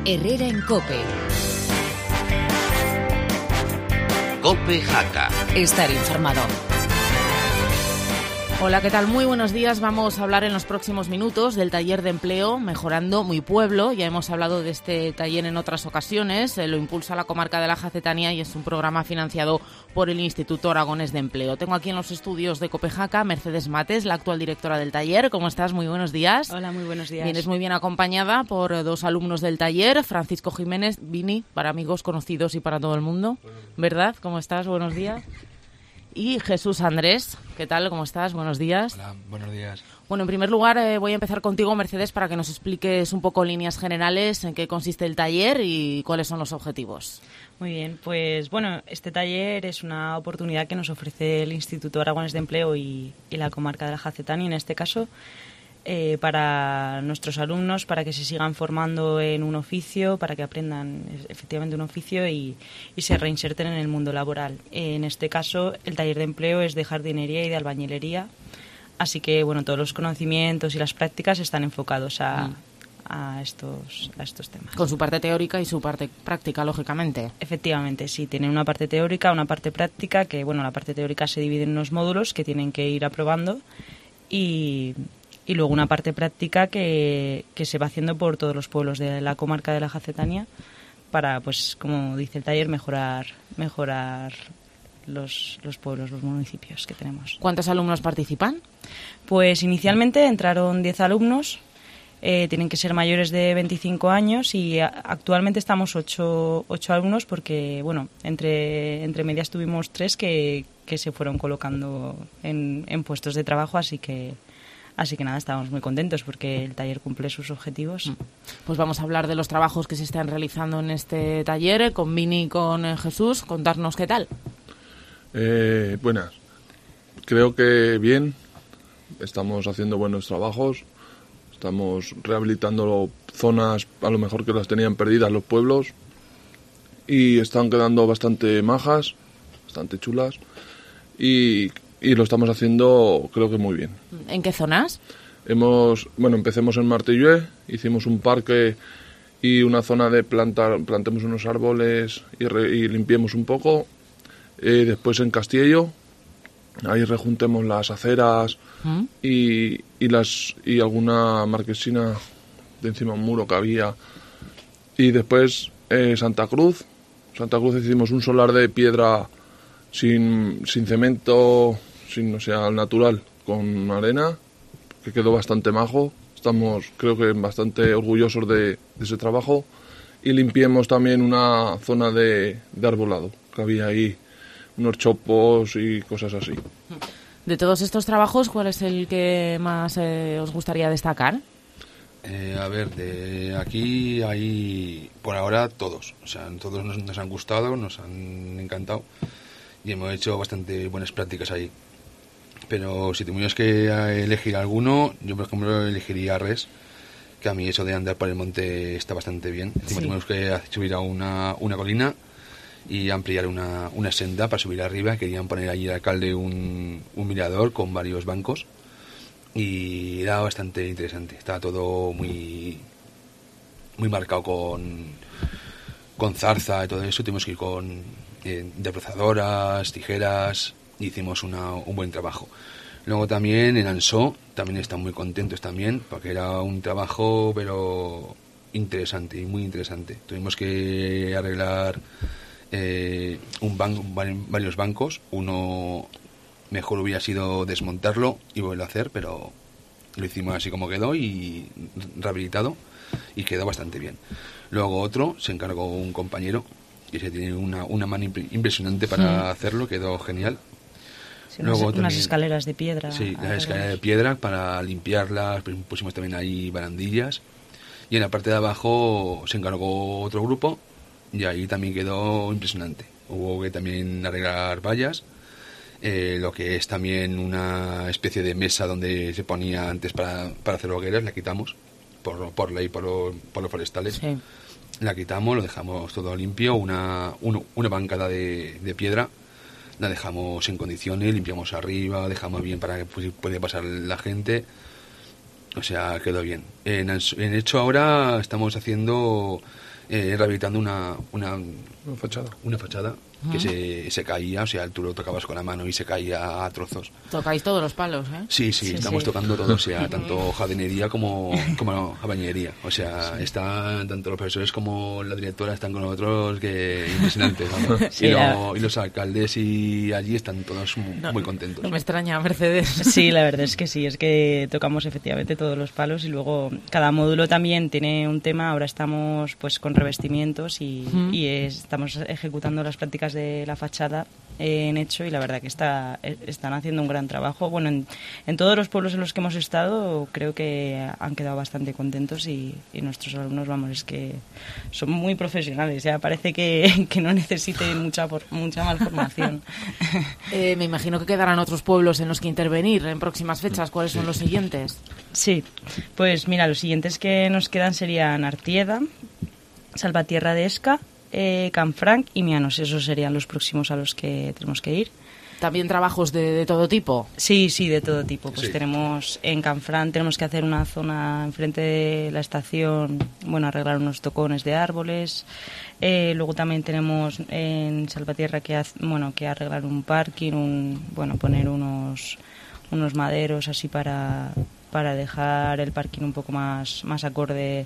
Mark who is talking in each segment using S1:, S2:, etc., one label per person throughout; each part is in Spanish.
S1: Herrera en COPE.
S2: COPE Jaca.
S1: Estar informado.
S3: Hola, ¿qué tal? Muy buenos días. Vamos a hablar en los próximos minutos del taller de empleo Mejorando Mi Pueblo. Ya hemos hablado de este taller en otras ocasiones. Lo impulsa la comarca de la Jacetania y es un programa financiado por el Instituto Aragonés de Empleo. Tengo aquí en los estudios de COPE Jaca Mercedes Mates, la actual directora del taller. ¿Cómo estás? Muy buenos días.
S4: Hola, muy buenos días.
S3: Vienes muy bien acompañada por dos alumnos del taller, Francisco Jiménez, Vini, para amigos conocidos y para todo el mundo, ¿verdad? ¿Cómo estás? Buenos días. Y Jesús Andrés, ¿qué tal? ¿Cómo estás? Buenos días.
S5: Hola, buenos días.
S3: Bueno, en primer lugar voy a empezar contigo, Mercedes, para que nos expliques un poco en líneas generales en qué consiste el taller y cuáles son los objetivos.
S4: Muy bien, pues bueno, este taller es una oportunidad que nos ofrece el Instituto Aragonés de Empleo y la comarca de la Jacetania, en este caso, para nuestros alumnos, para que se sigan formando en un oficio, para que aprendan efectivamente un oficio y se reinserten en el mundo laboral. En este caso, el taller de empleo es de jardinería y de albañilería, así que bueno, todos los conocimientos y las prácticas están enfocados a estos temas.
S3: Con su parte teórica y su parte práctica, lógicamente.
S4: Efectivamente, sí, tienen una parte teórica, una parte práctica, que bueno, la parte teórica se divide en unos módulos que tienen que ir aprobando y luego una parte práctica que se va haciendo por todos los pueblos de la comarca de la Jacetania para, pues como dice el taller, mejorar los pueblos, los municipios que tenemos.
S3: ¿Cuántos alumnos participan?
S4: Pues inicialmente entraron 10 alumnos, tienen que ser mayores de 25 años y actualmente estamos 8 alumnos porque, bueno, entre medias tuvimos 3 que se fueron colocando en puestos de trabajo, así que nada, estamos muy contentos porque el taller cumple sus objetivos.
S3: Pues vamos a hablar de los trabajos que se están realizando en este taller con Vini y con Jesús. Contarnos qué tal.
S6: Buenas. Creo que bien. Estamos haciendo buenos trabajos. Estamos rehabilitando zonas a lo mejor que las tenían perdidas los pueblos. Y están quedando bastante majas, bastante chulas. Y lo estamos haciendo, creo que muy bien.
S3: ¿En qué zonas?
S6: Empecemos en Martillé, hicimos un parque y una zona de plantemos unos árboles y limpiemos un poco. Después en Castillo, ahí rejuntemos las aceras y alguna marquesina de encima de un muro que había. Y después Santa Cruz hicimos un solar de piedra sin cemento, al natural, con arena, que quedó bastante majo. Estamos, creo que, bastante orgullosos de ese trabajo. Y limpiemos también una zona de arbolado, que había ahí unos chopos y cosas así.
S3: De todos estos trabajos, ¿cuál es el que más os gustaría destacar?
S5: De aquí hay, por ahora, todos. O sea, todos nos han gustado, nos han encantado y hemos hecho bastante buenas prácticas ahí. Pero si tuvimos que elegir alguno, yo por ejemplo elegiría Res, que a mí eso de andar por el monte está bastante bien. Encima tuvimos que subir a una colina y ampliar una senda para subir arriba. Querían poner allí al alcalde un mirador con varios bancos y era bastante interesante. Estaba todo muy marcado con zarza y todo eso. Tuvimos que ir con desbrozadoras, tijeras. Hicimos un buen trabajo. Luego también en Ansó también están muy contentos también, porque era un trabajo pero interesante y muy interesante. Tuvimos que arreglar varios bancos. Uno mejor hubiera sido desmontarlo y volverlo a hacer, pero lo hicimos así como quedó y rehabilitado y quedó bastante bien. Luego otro se encargó un compañero y se tiene una mano impresionante para hacerlo, quedó genial.
S4: Sí, luego unas escaleras de piedra.
S5: Sí, las escaleras de piedra para limpiarlas, pusimos también ahí barandillas. Y en la parte de abajo se encargó otro grupo y ahí también quedó impresionante. Hubo que también arreglar vallas, lo que es también una especie de mesa donde se ponía antes para hacer hogueras, la quitamos por ley, por los forestales. Sí. La quitamos, lo dejamos todo limpio, una bancada de piedra. La dejamos en condiciones, limpiamos arriba, dejamos bien para que pueda pasar la gente. O sea, quedó bien. En hecho ahora estamos haciendo rehabilitando una
S6: fachada.
S5: que se caía, o sea, tú lo tocabas con la mano y se caía a trozos.
S3: Tocáis todos los palos, ¿eh?
S5: Sí, estamos tocando todo, o sea, tanto jardinería como bañería. O sea, están tanto los profesores como la directora están con nosotros, que impresionante, vamos. Y los alcaldes y allí están todos muy contentos.
S3: No me extraña, Mercedes.
S4: Sí, la verdad es que tocamos efectivamente todos los palos, y luego cada módulo también tiene un tema. Ahora estamos pues con revestimientos y estamos ejecutando las prácticas de la fachada en hecho, y la verdad que están haciendo un gran trabajo. Bueno, en todos los pueblos en los que hemos estado creo que han quedado bastante contentos, y nuestros alumnos, vamos, es que son muy profesionales, ya parece que no necesiten mucha más formación.
S3: Me imagino que quedarán otros pueblos en los que intervenir en próximas fechas. ¿Cuáles son los siguientes?
S4: Sí, pues mira, los siguientes que nos quedan serían Artieda, Salvatierra de Esca, Canfranc y Mianos. Esos serían los próximos a los que tenemos que ir.
S3: ¿También trabajos de todo tipo?
S4: Sí, de todo tipo. Pues tenemos en Canfranc, tenemos que hacer una zona enfrente de la estación, bueno, arreglar unos tocones de árboles. Luego también tenemos en Salvatierra que arreglar un parking, poner unos maderos así para dejar el parking un poco más acorde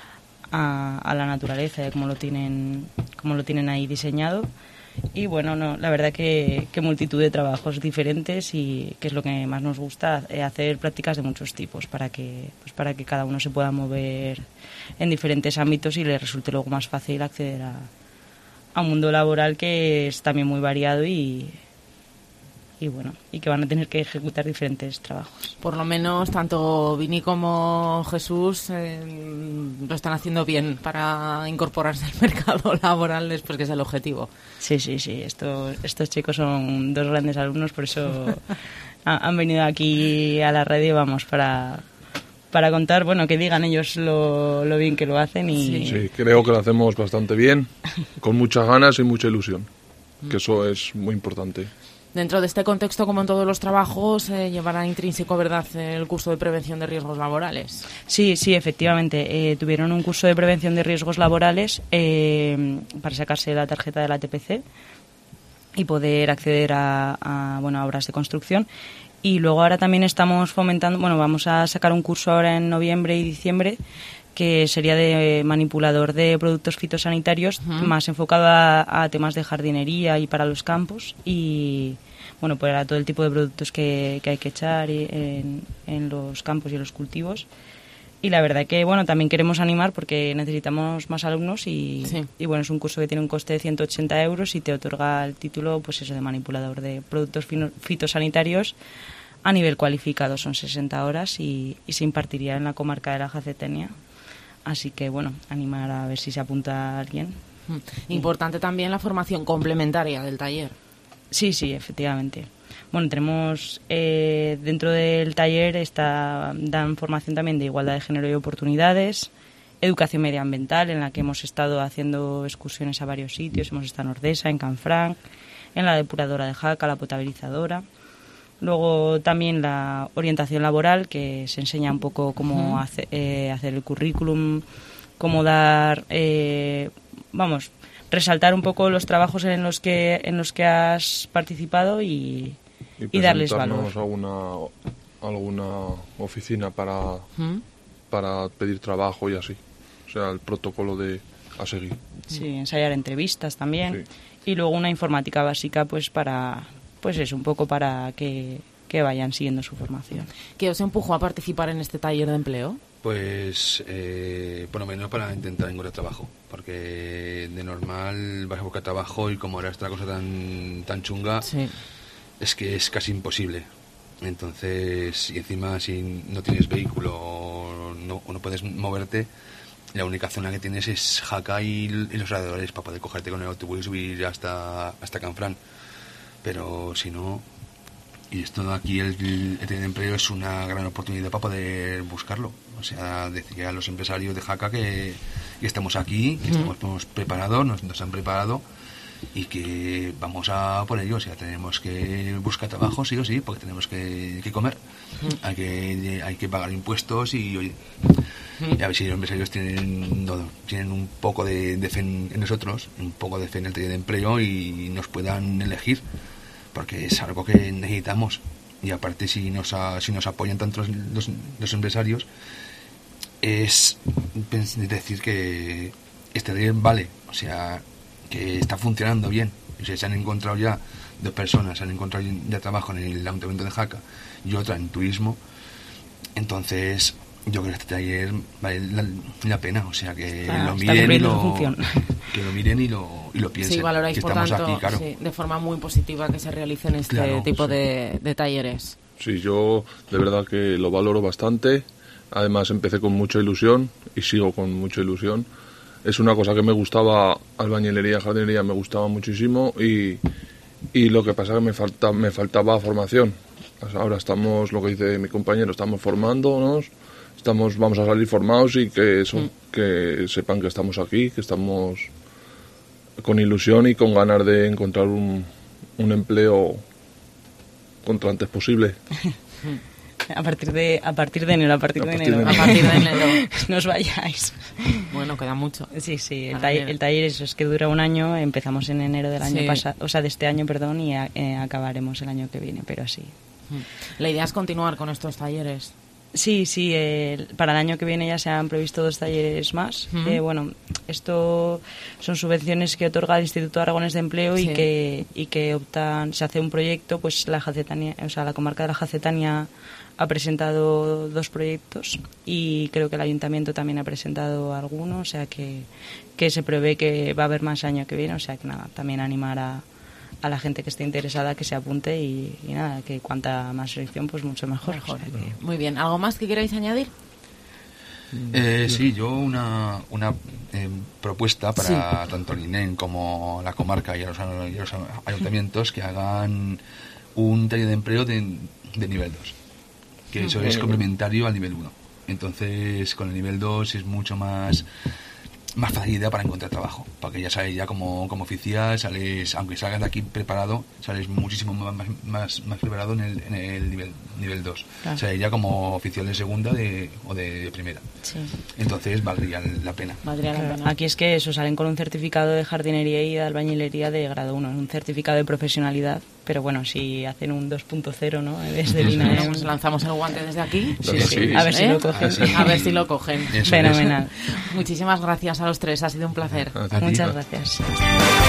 S4: a la naturaleza, como lo tienen ahí diseñado. Y bueno, la verdad que multitud de trabajos diferentes, y que es lo que más nos gusta, hacer prácticas de muchos tipos para que cada uno se pueda mover en diferentes ámbitos y le resulte luego más fácil acceder a un mundo laboral que es también muy variado y que van a tener que ejecutar diferentes trabajos.
S3: Por lo menos tanto Vini como Jesús lo están haciendo bien para incorporarse al mercado laboral después, que es el objetivo.
S4: Sí. Estos chicos son dos grandes alumnos, por eso han venido aquí a la radio, vamos, para contar, bueno, que digan ellos lo bien que lo hacen.
S6: Sí, creo que lo hacemos bastante bien, con muchas ganas y mucha ilusión, que eso es muy importante.
S3: Dentro de este contexto, como en todos los trabajos, llevará intrínseco, ¿verdad?, el curso de prevención de riesgos laborales.
S4: Sí, efectivamente. Tuvieron un curso de prevención de riesgos laborales para sacarse la tarjeta de la TPC y poder acceder a obras de construcción. Y luego ahora también estamos fomentando, vamos a sacar un curso ahora en noviembre y diciembre, que sería de manipulador de productos fitosanitarios, más enfocado a temas de jardinería y para los campos, y para todo el tipo de productos que hay que echar en los campos y en los cultivos. Y la verdad que también queremos animar porque necesitamos más alumnos y es un curso que tiene un coste de 180 euros y te otorga el título de manipulador de productos fitosanitarios a nivel cualificado. Son 60 horas y se impartiría en la comarca de la Jacetania. Así que, animar a ver si se apunta alguien.
S3: Importante también la formación complementaria del taller.
S4: Sí, efectivamente. Tenemos dentro del taller dan formación también de igualdad de género y oportunidades, educación medioambiental, en la que hemos estado haciendo excursiones a varios sitios. Hemos estado en Ordesa, en Canfranc, en la depuradora de Jaca, la potabilizadora. Luego también la orientación laboral, que se enseña un poco cómo hacer el currículum, cómo dar, resaltar un poco los trabajos en los que has participado y darles valor.
S6: Alguna oficina para pedir trabajo y así. O sea, el protocolo a seguir.
S4: Sí, ensayar entrevistas también.
S6: Sí.
S4: Y luego una informática básica un poco para que vayan siguiendo su formación.
S3: ¿Qué os empujó a participar en este taller de empleo?
S5: Pues, por lo menos para intentar encontrar trabajo, porque de normal vas a buscar trabajo y como ahora está la cosa tan chunga, es que es casi imposible. Entonces, y encima si no tienes vehículo o no puedes moverte, la única zona que tienes es Jaca y los alrededores para poder cogerte con el autobús y subir hasta Canfranc. Pero si no, y esto de aquí, el taller de empleo es una gran oportunidad para poder buscarlo. O sea, decir a los empresarios de Jaca que estamos aquí, que estamos preparados, nos han preparado y que vamos a por ello. O sea, tenemos que buscar trabajo sí o sí, porque tenemos que comer. Hay que pagar impuestos y oye, Y a ver si los empresarios tienen un poco de fe en nosotros, un poco de fe en el taller de empleo y nos puedan elegir, porque es algo que necesitamos. Y aparte, si nos apoyan tanto los empresarios, es decir que este taller vale, o sea, que está funcionando bien. O sea, se han encontrado ya 2 personas, se han encontrado ya trabajo en el Ayuntamiento de Jaca y otra en turismo. Entonces, yo creo que este taller vale la pena, o sea, que lo miren y lo piensen.
S3: Sí, valoráis,
S5: que
S3: por
S5: estamos
S3: tanto,
S5: aquí, claro.
S3: sí, de forma muy positiva que se realicen este tipo de talleres.
S6: Sí, yo de verdad que lo valoro bastante. Además, empecé con mucha ilusión y sigo con mucha ilusión. Es una cosa que me gustaba, albañilería, jardinería, me gustaba muchísimo y lo que pasa es que me faltaba formación. Ahora estamos, lo que dice mi compañero, estamos formándonos, vamos a salir formados y que sepan que estamos aquí, que estamos con ilusión y con ganas de encontrar un empleo cuanto antes posible.
S4: A partir de enero. No os vayáis.
S3: Bueno, queda mucho.
S4: Sí, el taller es que dura un año. Empezamos en enero del año pasado, o sea, de este año, perdón, y acabaremos el año que viene, pero sí.
S3: La idea es continuar con estos talleres.
S4: Sí, para el año que viene ya se han previsto 2 talleres más. Bueno, esto son subvenciones que otorga el Instituto Aragonés de Empleo y que optan, se hace un proyecto, pues la Jacetania, o sea, la comarca de la Jacetania ha presentado 2 proyectos y creo que el Ayuntamiento también ha presentado alguno, o sea que se prevé que va a haber más año que viene, o sea que nada, también animar a la gente que esté interesada que se apunte y nada, que cuanta más selección pues mucho mejor. O sea que...
S3: Muy bien, ¿algo más que queráis añadir?
S5: Sí, yo una propuesta para tanto el INEM como la comarca y los ayuntamientos que hagan un taller de empleo de nivel 2, que eso es complementario al nivel 1. Entonces con el nivel 2 es mucho más facilidad para encontrar trabajo, porque ya sales ya como oficial, aunque salgas de aquí preparado, sales muchísimo más preparado en el nivel 2. Claro. Sales ya como oficial de segunda o de primera.
S4: Sí.
S5: Entonces valdría la pena.
S4: Aquí es que eso, salen con un certificado de jardinería y de albañilería de grado 1, un certificado de profesionalidad, pero bueno, si hacen un 2.0, ¿no? Desde el INAE.
S3: Nos lanzamos el guante desde aquí.
S5: Sí.
S4: A ver si lo cogen.
S3: A ver si lo cogen.
S4: Fenomenal.
S3: Muchísimas gracias a los 3, ha sido un placer.
S4: Muchas gracias.